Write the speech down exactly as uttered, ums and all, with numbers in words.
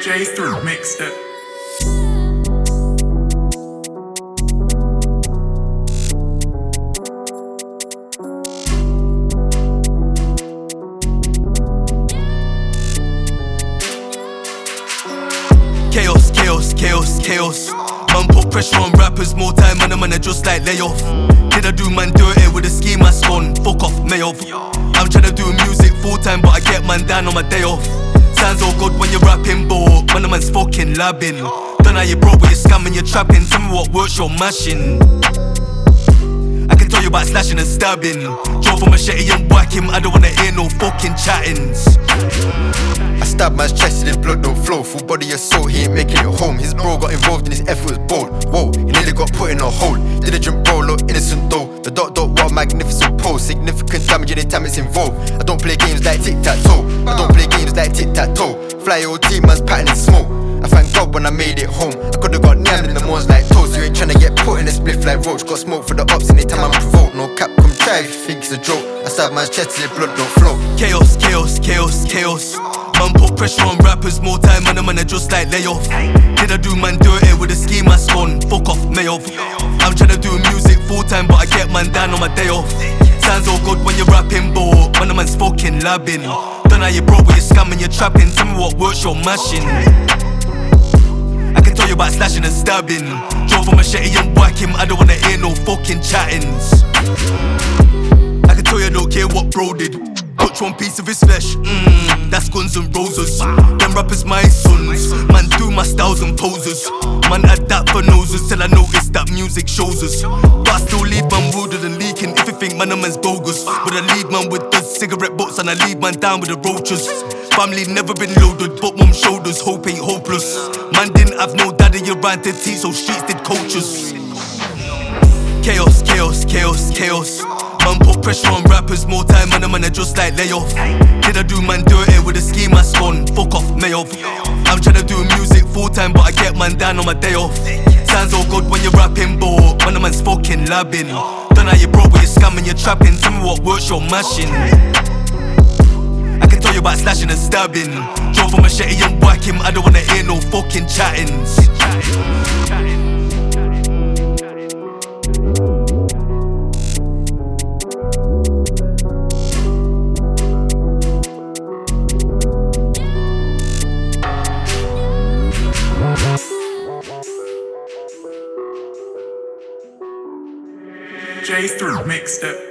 J through mixed it. Chaos, chaos, chaos, chaos. Man put pressure on rappers, more time on them and I just like lay off. Did I do man dirty with a ski mask on? Fuck off, Mayoff. I'm tryna do music full time, but I get man down on my day off. Sounds all good when you're rapping, but when the man's fucking labbing. Don't know you broke, but you're scamming, you're trapping. Tell me what works you're mashing. I can tell you about slashing and stabbing. Drove a machete and whack him, I don't wanna hear no fucking chattings. I stab man's chest till his blood don't flow. Full body and soul, he ain't making it home. His bro got involved and his effort was bold. Whoa, he nearly got put in a hole. Diligent bro, look innocent though. The dot dot wild magnificent pose. Significant damage anytime it's involved. I don't play games like tic-tac-toe. I don't play games like tic-tac-toe. Fly O T, man's patting in smoke. I thank God when I made it home. I could've got named in the mornings like toast. You ain't tryna get put in a spliff like roach. Got smoke for the ops anytime I'm provoked. No cap, come try if you think it's a joke. I stab man's chest till his blood don't flow. Chaos, chaos, chaos, chaos. Man put pressure on rappers, more time on them and I just like lay off. Did I do man dirty with a ski mask on? Fuck off, Mayoff. I'm tryna do music full time, but I get man down on my day off. Sounds all good when you're rapping, but when the man's fucking labbing. Don't know you broke, but you're scamming, you're trapping. Tell me what works you're mashing. I can tell you about slashing and stabbing. Drove a machete and whack him, I don't wanna hear no fucking chattings. I can tell you I don't care what bro did. Touch one piece of his flesh, mmm, that's Guns N' Roses. Them rappers my sons, man do my styles and poses. Man add that for noses till I notice that music shows us. But I still leave man wounded and leaking. If you think man a man's bogus, but I leave man with the cigarette butts and I leave man down with the roaches. Family never been loaded, but mum shoulders, hope ain't hopeless. Man didn't have no daddy around to teach, so streets did coaches. Chaos, chaos, chaos, chaos. Man put pressure on rappers, more time on them and I just like lay off. Did I do man dirty with a ski mask on? Fuck off, Mayoff. I'm tryna do music full time, but I get man down on my day off. Sounds all good when you're rapping, but when the man's fucking labbing. Don't know you broke, but you're scamming, you're trapping. Tell me what works you're mashing. I can tell you about slashing and stabbing. Drove a machete and whack him, I don't wanna hear no fucking chattings. J through mixed it.